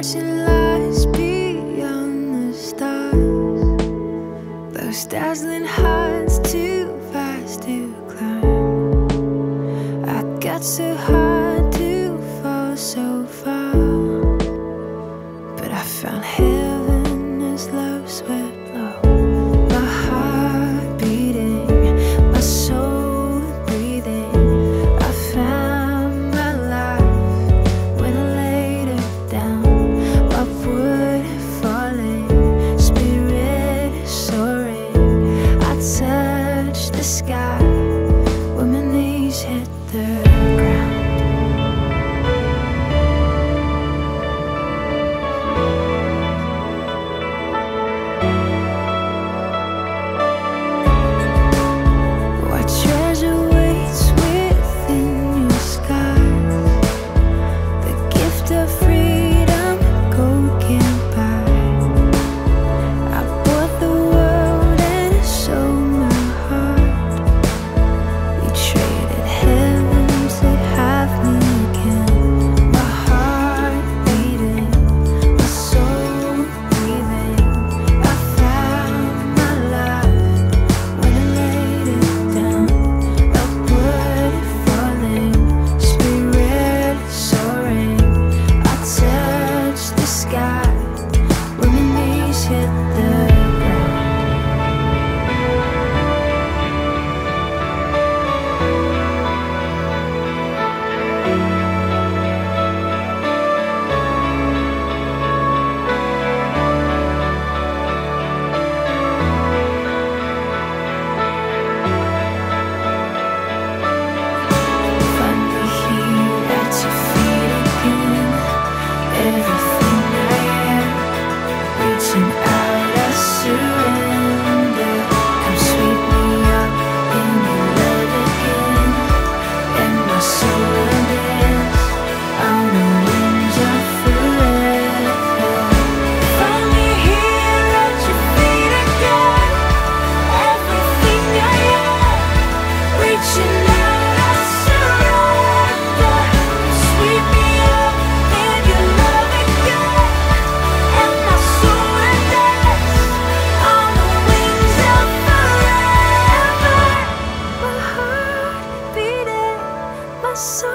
fortune lies beyond the stars. Those dazzling heights too fast to climb. I got so high to fall so far, but I found heaven as love swept low. My heart beating, my soul breathing. I found my life when I laid it down. Upward falling, spirit soaring. I touched the sky when my knees hit the ground. What treasure waits within your skies? The gift of freedom gold can't buy. I bought the world and sold my heart. We traded heaven to have me again. My heart beating, my soul breathing. I found my life when I laid it down. Upward falling, spirit soaring. I touched the sky when my knees hit the ground. Find me here at your feet again. Everything I am, reaching out, I surrender. Come sweep me up in your love again, and my soul will dance on the wings of forever. Find me here at your feet again. Everything I am, reaching out, I surrender. Sweep me up in your love again, and my soul will dance on the wings of forever. My heart beating, my soul